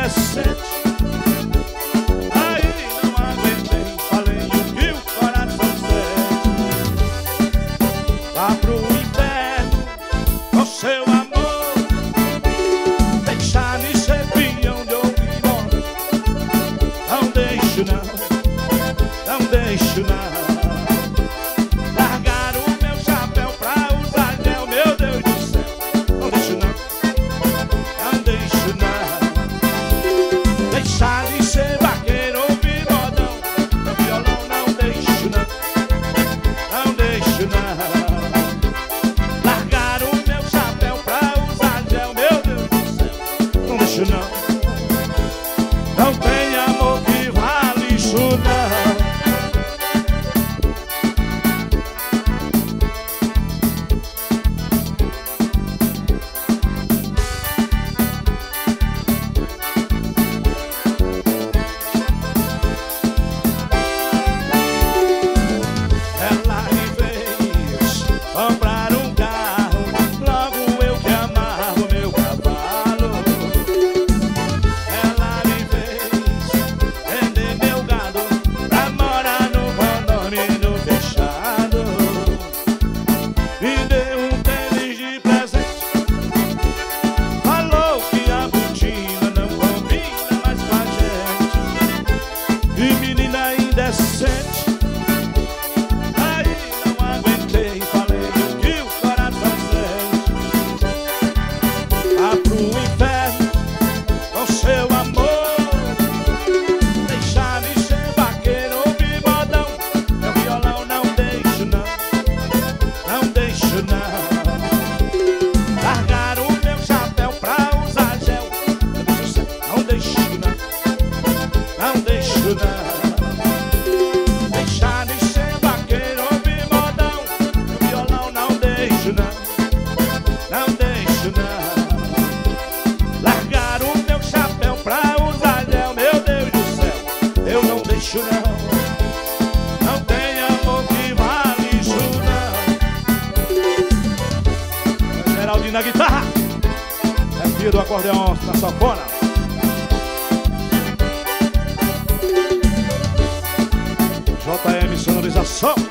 indecente. Aí não aguentei, falei o que o coração sente. Vá pro inferno com seu amor, deixar de ser pinhão de ouvir moda. Não deixo não, não deixo não. Largar o meu chapéu pra usar gel, meu Deus do céu. Não deixo não, não deixo não. Deixar de ser vaqueiro, ouvir modão, meu violão, não deixo não, não deixo não. Largar o meu chapéu pra usar gel, meu Deus do céu. Não deixo não, não tem amor que vale isso não. Ela me fez comprar um carro, logo eu que amava meu cavalo. Ela me fez vender meu gado pra morar no condomínio fechado. Me deu um tênis de presente, falou que a botina não combina mais com a gente. E menina indecente. Aí não aguentei, falei o que o coração sente. Vá pro inferno com seu amor, deixar de ser vaqueiro, ouvir modão, meu violão, não deixo não, não deixo não. Largar o meu chapéu pra usar gel, não deixo não, não deixo não. Deixar de ser vaqueiro, ouvir modão, meu violão, não deixo não, não deixo não. Largar o meu chapéu pra usar gel, meu Deus do céu, eu não deixo não. Não tem amor que vale isso não. Geraldinho na guitarra, é filho do acordeão na sanfona. JM Sonorização.